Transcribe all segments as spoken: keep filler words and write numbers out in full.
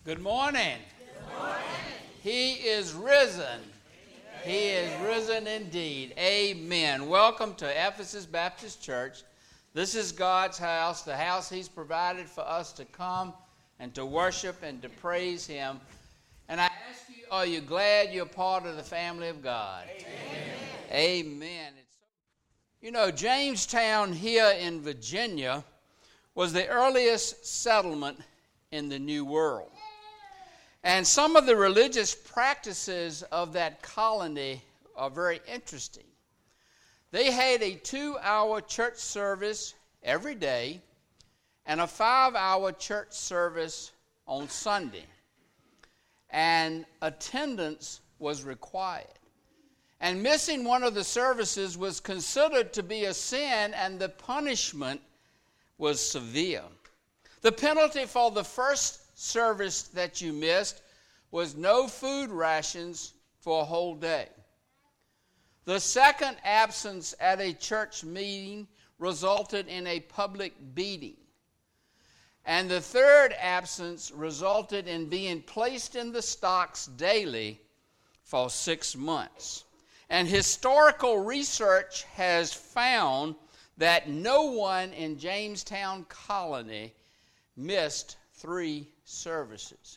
Good morning. Good morning. He is risen. He is risen indeed. Amen. Welcome to Ephesus Baptist Church. This is God's house, the house He's provided for us to come and to worship and to praise Him. And I ask you, are you glad you're part of the family of God? Amen. Amen. It's, you know, Jamestown here in Virginia was the earliest settlement in the New World. And some of the religious practices of that colony are very interesting. They had a two-hour church service every day and a five-hour church service on Sunday. And attendance was required. And missing one of the services was considered to be a sin, and the punishment was severe. The penalty for the first service that you missed was no food rations for a whole day. The second absence at a church meeting resulted in a public beating. And the third absence resulted in being placed in the stocks daily for six months. And historical research has found that no one in Jamestown Colony missed three services.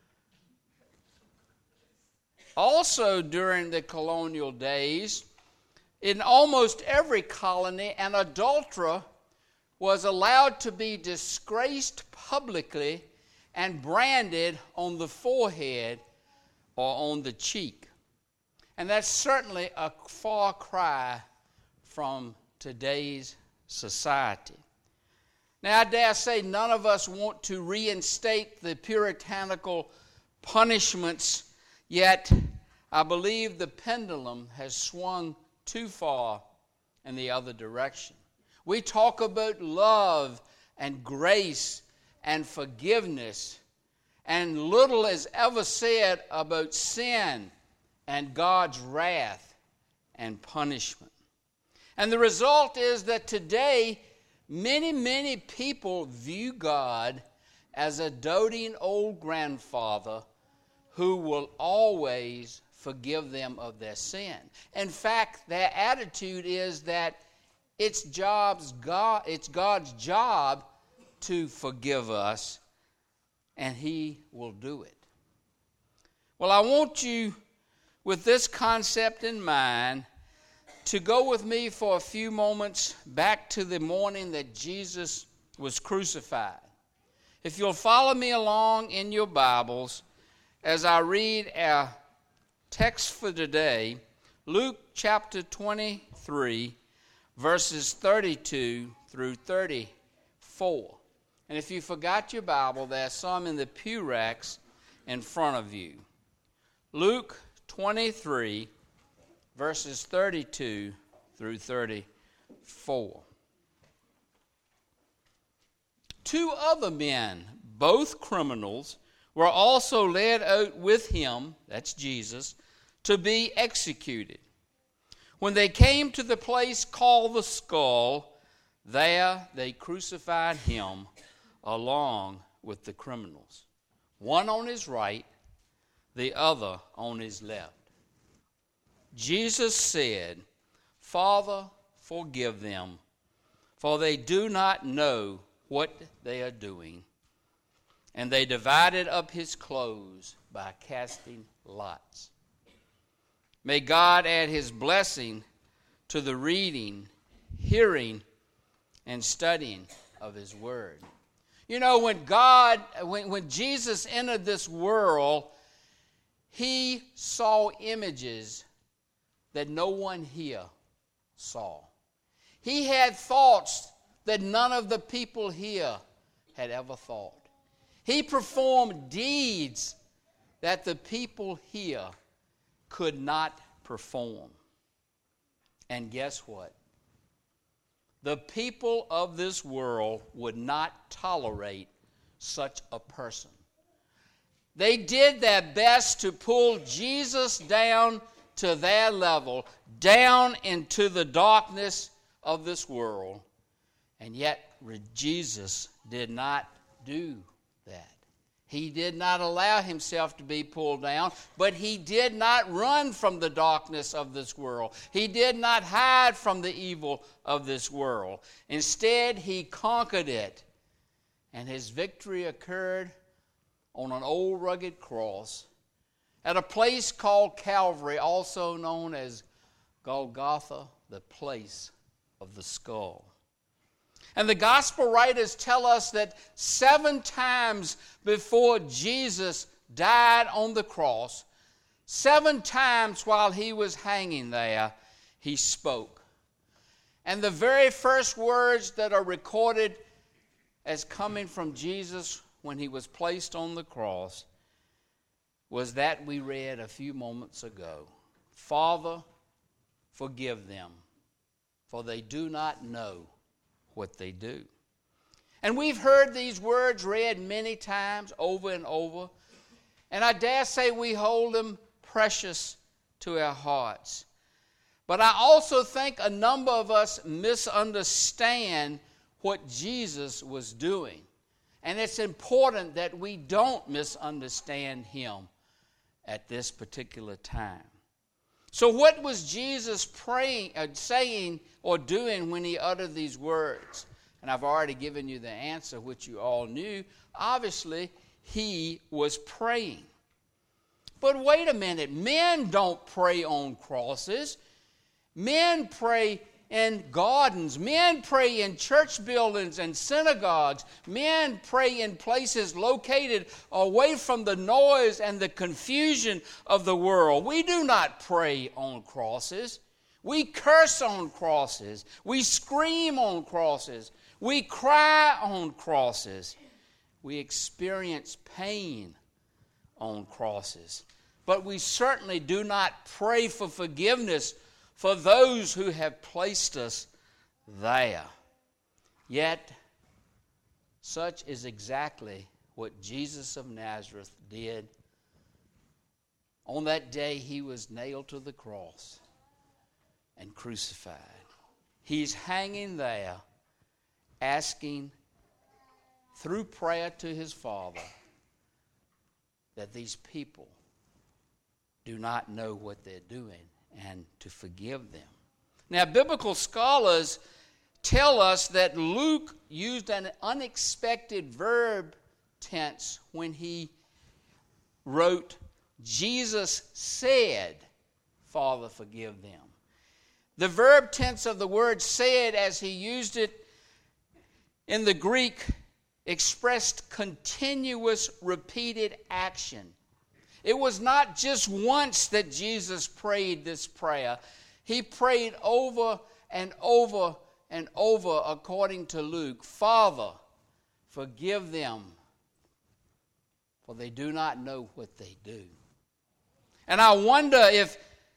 Also during the colonial days, in almost every colony, an adulterer was allowed to be disgraced publicly and branded on the forehead or on the cheek. And that's certainly a far cry from today's society. Now, I dare say none of us want to reinstate the puritanical punishments, yet I believe the pendulum has swung too far in the other direction. We talk about love and grace and forgiveness, and little is ever said about sin and God's wrath and punishment. And the result is that today, many, many people view God as a doting old grandfather who will always forgive them of their sin. In fact, their attitude is that it's, job's God, it's God's job to forgive us, and He will do it. Well, I want you, with this concept in mind, to go with me for a few moments back to the morning that Jesus was crucified. If you'll follow me along in your Bibles as I read our text for today, Luke chapter twenty-three, verses thirty-two through thirty-four. And if you forgot your Bible, there's some in the pew racks in front of you. Luke twenty-three, verses thirty-two through thirty-four. Two other men, both criminals, were also led out with him, that's Jesus, to be executed. When they came to the place called the Skull, there they crucified him along with the criminals, one on his right, the other on his left. Jesus said, "Father, forgive them, for they do not know what they are doing." And they divided up his clothes by casting lots. May God add His blessing to the reading, hearing, and studying of His Word. You know, when God, when, when Jesus entered this world, He saw images that no one here saw. He had thoughts that none of the people here had ever thought. He performed deeds that the people here could not perform. And guess what? The people of this world would not tolerate such a person. They did their best to pull Jesus down to their level, down into the darkness of this world. And yet Jesus did not do that. He did not allow himself to be pulled down, but he did not run from the darkness of this world. He did not hide from the evil of this world. Instead, he conquered it. And his victory occurred on an old rugged cross at a place called Calvary, also known as Golgotha, the place of the skull. And the gospel writers tell us that seven times before Jesus died on the cross, seven times while he was hanging there, he spoke. And the very first words that are recorded as coming from Jesus when he was placed on the cross was that we read a few moments ago. Father, forgive them, for they do not know what they do. And we've heard these words read many times over and over, and I dare say we hold them precious to our hearts. But I also think a number of us misunderstand what Jesus was doing. And it's important that we don't misunderstand him at this particular time. So what was Jesus praying, uh, saying or doing when he uttered these words? And I've already given you the answer, which you all knew. Obviously, he was praying. But wait a minute. Men don't pray on crosses. Men pray in gardens. Men pray in church buildings and synagogues. Men pray in places located away from the noise and the confusion of the world. We do not pray on crosses. We curse on crosses. We scream on crosses. We cry on crosses. We experience pain on crosses. But we certainly do not pray for forgiveness for those who have placed us there. Yet, such is exactly what Jesus of Nazareth did on that day he was nailed to the cross and crucified. He's hanging there asking through prayer to his Father that these people do not know what they're doing and to forgive them. Now, biblical scholars tell us that Luke used an unexpected verb tense when he wrote, Jesus said, Father, forgive them. The verb tense of the word said, as he used it in the Greek, expressed continuous repeated action. It was not just once that Jesus prayed this prayer. He prayed over and over and over, according to Luke, Father, forgive them, for they do not know what they do. And I wonder if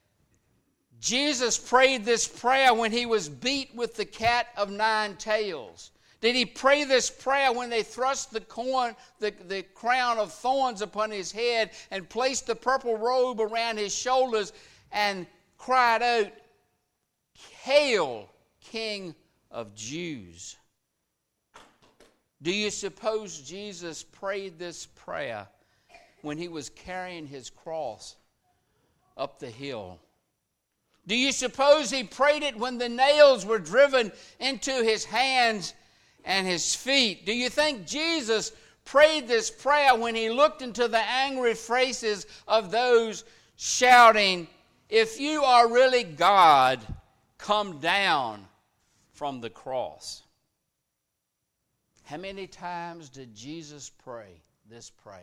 Jesus prayed this prayer when he was beat with the cat of nine tails. Did he pray this prayer when they thrust the, corn, the, the crown of thorns upon his head and placed the purple robe around his shoulders and cried out, Hail, King of Jews? Do you suppose Jesus prayed this prayer when he was carrying his cross up the hill? Do you suppose he prayed it when the nails were driven into his hands and his feet? Do you think Jesus prayed this prayer when he looked into the angry faces of those shouting, If you are really God, come down from the cross? How many times did Jesus pray this prayer?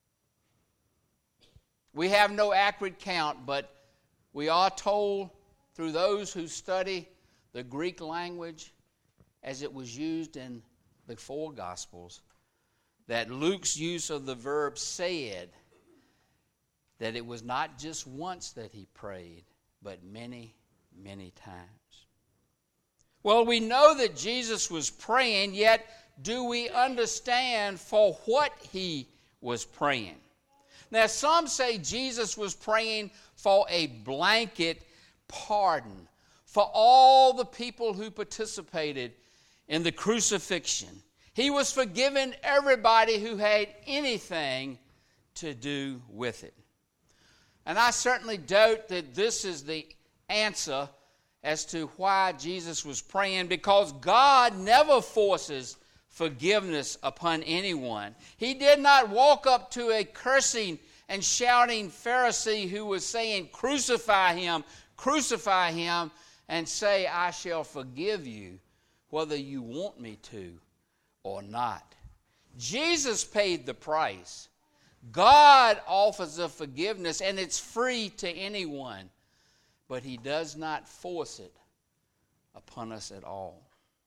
We have no accurate count, but we are told through those who study the Greek language as it was used in the four Gospels, that Luke's use of the verb said, that it was not just once that he prayed, but many, many times. Well, we know that Jesus was praying, yet do we understand for what he was praying? Now, some say Jesus was praying for a blanket pardon for all the people who participated in the crucifixion. He was forgiving everybody who had anything to do with it. And I certainly doubt that this is the answer as to why Jesus was praying, because God never forces forgiveness upon anyone. He did not walk up to a cursing and shouting Pharisee who was saying, "Crucify him, crucify him," and say, "I shall forgive you whether you want me to or not." Jesus paid the price. God offers a forgiveness, and it's free to anyone, but he does not force it upon us at all.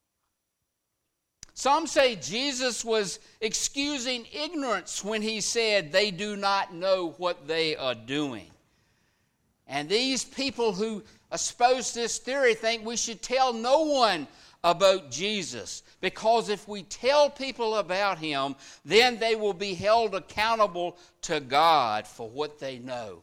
Some say Jesus was excusing ignorance when he said they do not know what they are doing. And these people who espouse this theory think we should tell no one about Jesus, because if we tell people about him, then they will be held accountable to God for what they know.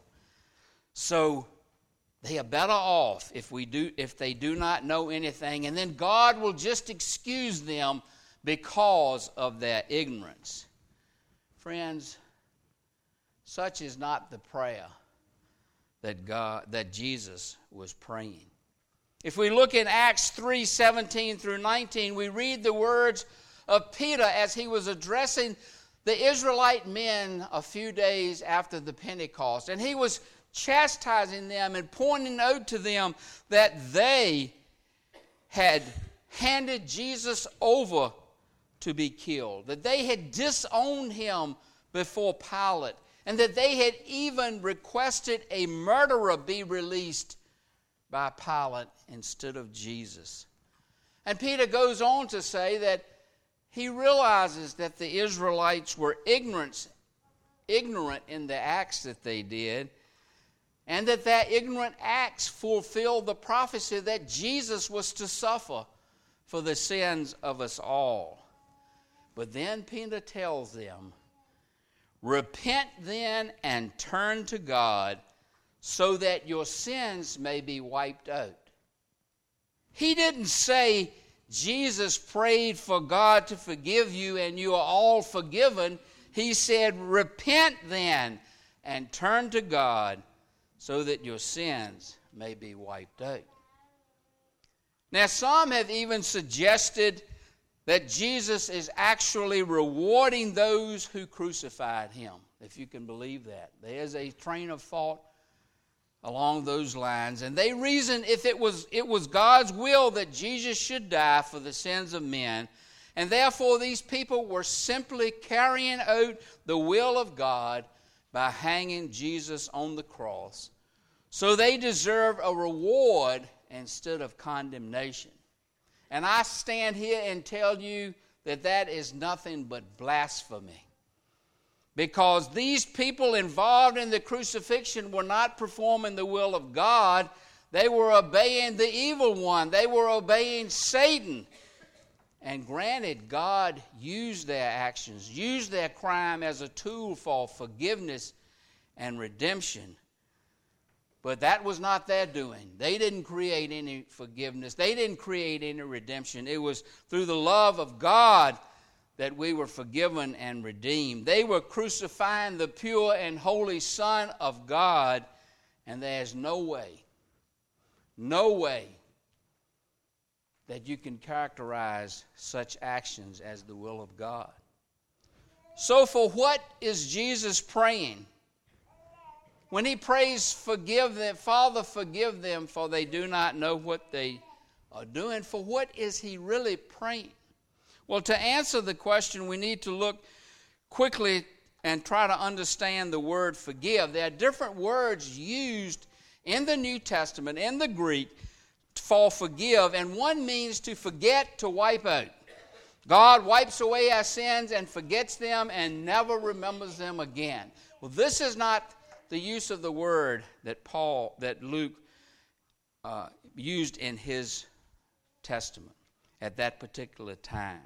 So they are better off if we do if they do not know anything, and then God will just excuse them because of their ignorance. Friends, such is not the prayer that God that Jesus was praying. If we look in Acts three seventeen through nineteen, we read the words of Peter as he was addressing the Israelite men a few days after the Pentecost. And he was chastising them and pointing out to them that they had handed Jesus over to be killed, that they had disowned him before Pilate, and that they had even requested a murderer be released by Pilate instead of Jesus. And Peter goes on to say that he realizes that the Israelites were ignorant, ignorant in the acts that they did, and that that ignorant acts fulfilled the prophecy that Jesus was to suffer for the sins of us all. But then Peter tells them, "Repent then and turn to God, so that your sins may be wiped out." He didn't say Jesus prayed for God to forgive you and you are all forgiven. He said, "Repent then and turn to God, so that your sins may be wiped out." Now, some have even suggested that Jesus is actually rewarding those who crucified him, if you can believe that. There's a train of thought along those lines, and they reason if it was it was God's will that Jesus should die for the sins of men, and therefore these people were simply carrying out the will of God by hanging Jesus on the cross. So they deserve a reward instead of condemnation. And I stand here and tell you that that is nothing but blasphemy. Because these people involved in the crucifixion were not performing the will of God. They were obeying the evil one. They were obeying Satan. And granted, God used their actions, used their crime as a tool for forgiveness and redemption. But that was not their doing. They didn't create any forgiveness. They didn't create any redemption. It was through the love of God that we were forgiven and redeemed. They were crucifying the pure and holy Son of God, and there's no way, no way that you can characterize such actions as the will of God. So for what is Jesus praying? When he prays, "Forgive them, Father, forgive them, for they do not know what they are doing," for what is he really praying? Well, to answer the question, we need to look quickly and try to understand the word forgive. There are different words used in the New Testament, in the Greek, for forgive, and one means to forget, to wipe out. God wipes away our sins and forgets them and never remembers them again. Well, this is not the use of the word that Paul, that Luke uh, used in his testament at that particular time.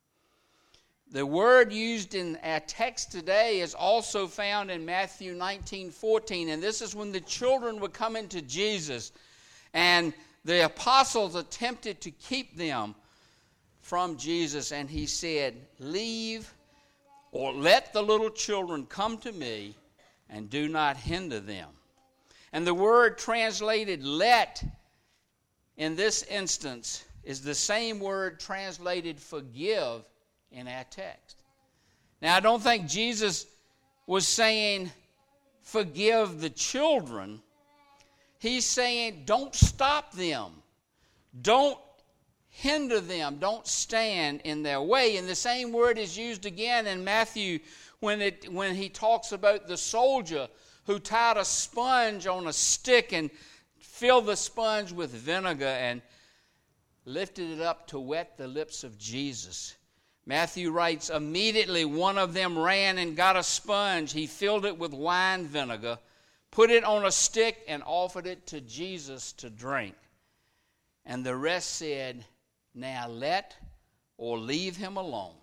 The word used in our text today is also found in Matthew nineteen fourteen, and this is when the children were coming to Jesus, and the apostles attempted to keep them from Jesus, and he said, "Leave or let the little children come to me, and do not hinder them." And the word translated "let" in this instance is the same word translated "forgive" in our text. Now, I don't think Jesus was saying forgive the children. He's saying don't stop them. Don't hinder them. Don't stand in their way. And the same word is used again in Matthew when it when he talks about the soldier who tied a sponge on a stick and filled the sponge with vinegar and lifted it up to wet the lips of Jesus. Matthew writes, "Immediately one of them ran and got a sponge. He filled it with wine vinegar, put it on a stick, and offered it to Jesus to drink. And the rest said, 'Now let or leave him alone.'"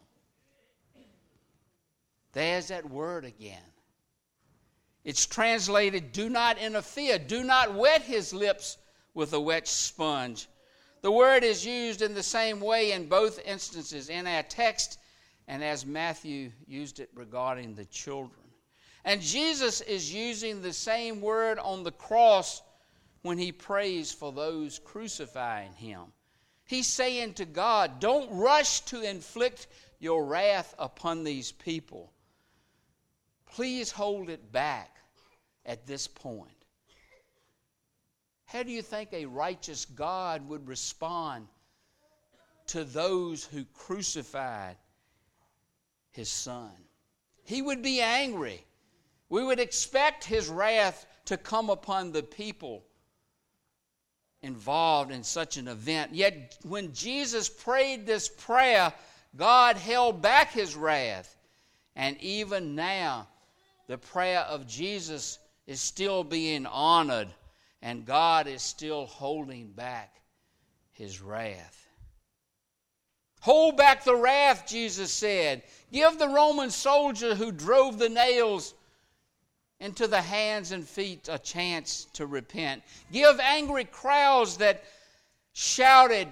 There's that word again. It's translated, "Do not interfere. Do not wet his lips with a wet sponge." The word is used in the same way in both instances in our text and as Matthew used it regarding the children. And Jesus is using the same word on the cross when he prays for those crucifying him. He's saying to God, don't rush to inflict your wrath upon these people. Please hold it back at this point. How do you think a righteous God would respond to those who crucified his son? He would be angry. We would expect his wrath to come upon the people involved in such an event. Yet when Jesus prayed this prayer, God held back his wrath. And even now, the prayer of Jesus is still being honored, and God is still holding back his wrath. Hold back the wrath, Jesus said. Give the Roman soldier who drove the nails into the hands and feet a chance to repent. Give angry crowds that shouted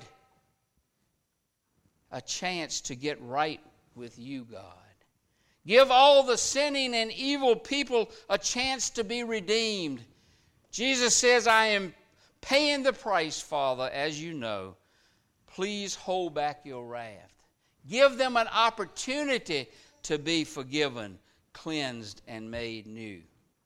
a chance to get right with you, God. Give all the sinning and evil people a chance to be redeemed. Jesus says, I am paying the price, Father, as you know. Please hold back your wrath. Give them an opportunity to be forgiven, cleansed, and made new.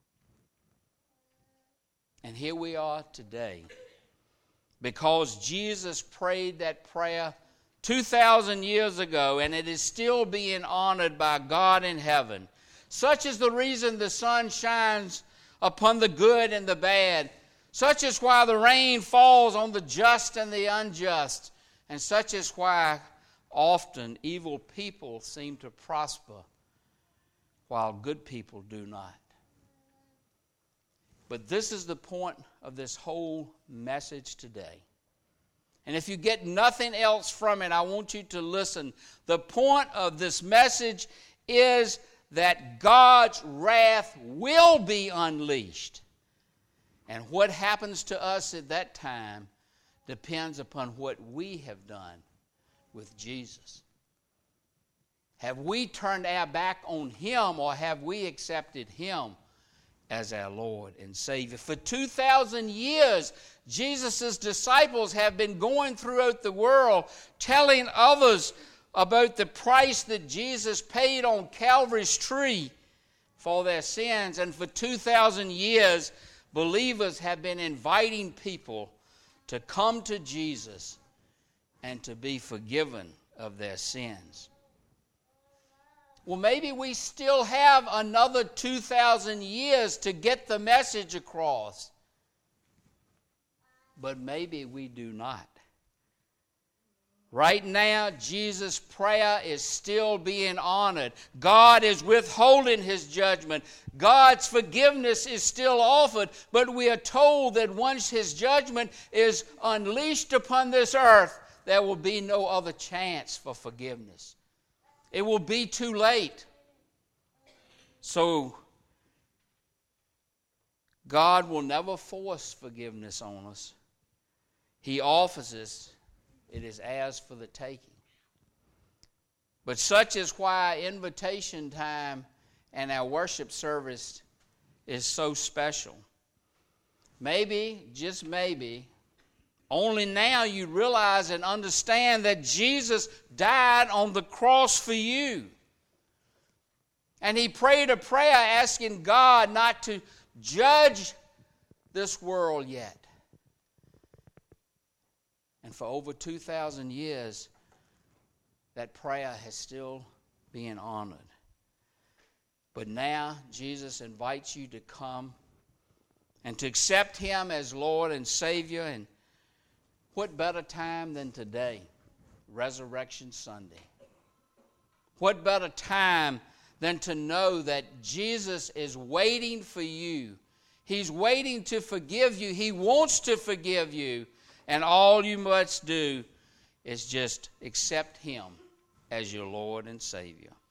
And here we are today. Because Jesus prayed that prayer two thousand years ago, and it is still being honored by God in heaven. Such is the reason the sun shines upon the good and the bad. Such is why the rain falls on the just and the unjust. And such is why often evil people seem to prosper while good people do not. But this is the point of this whole message today. And if you get nothing else from it, I want you to listen. The point of this message is that God's wrath will be unleashed. And what happens to us at that time depends upon what we have done with Jesus. Have we turned our back on him, or have we accepted him as our Lord and Savior? For two thousand years, Jesus' disciples have been going throughout the world telling others about the price that Jesus paid on Calvary's tree for their sins. And for two thousand years, believers have been inviting people to come to Jesus and to be forgiven of their sins. Well, maybe we still have another two thousand years to get the message across. But maybe we do not. Right now, Jesus' prayer is still being honored. God is withholding his judgment. God's forgiveness is still offered, but we are told that once his judgment is unleashed upon this earth, there will be no other chance for forgiveness. It will be too late. So, God will never force forgiveness on us. He offers us. It is ours for the taking. But such is why invitation time and our worship service is so special. Maybe, just maybe, only now you realize and understand that Jesus died on the cross for you. And he prayed a prayer asking God not to judge this world yet. And for over two thousand years, that prayer has still been honored. But now Jesus invites you to come and to accept him as Lord and Savior. And what better time than today, Resurrection Sunday? What better time than to know that Jesus is waiting for you. He's waiting to forgive you. He wants to forgive you. And all you must do is just accept him as your Lord and Savior.